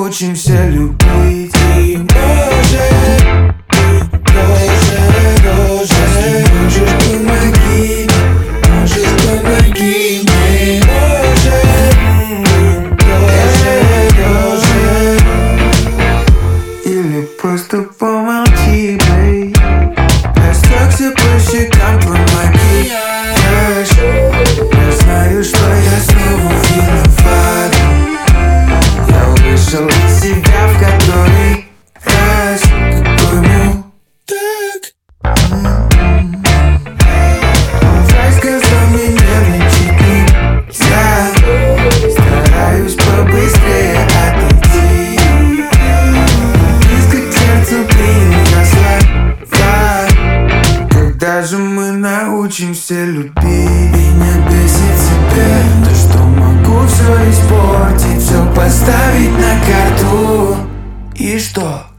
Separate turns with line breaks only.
научимся любить. И может, можешь, помоги, мне, или просто помолчи, бей. Растекся по щекам, помоги. Я знаю, что я снова виноват. Я вышел из себя в который раз. Какой так? Врач сказал мне нервничать нельзя. Стараюсь побыстрее отойти. Близко к сердцу принял слова. Когда же мы научимся любить? Меня бесит себя, то, что могу все испортить, все поставить на карту. И что?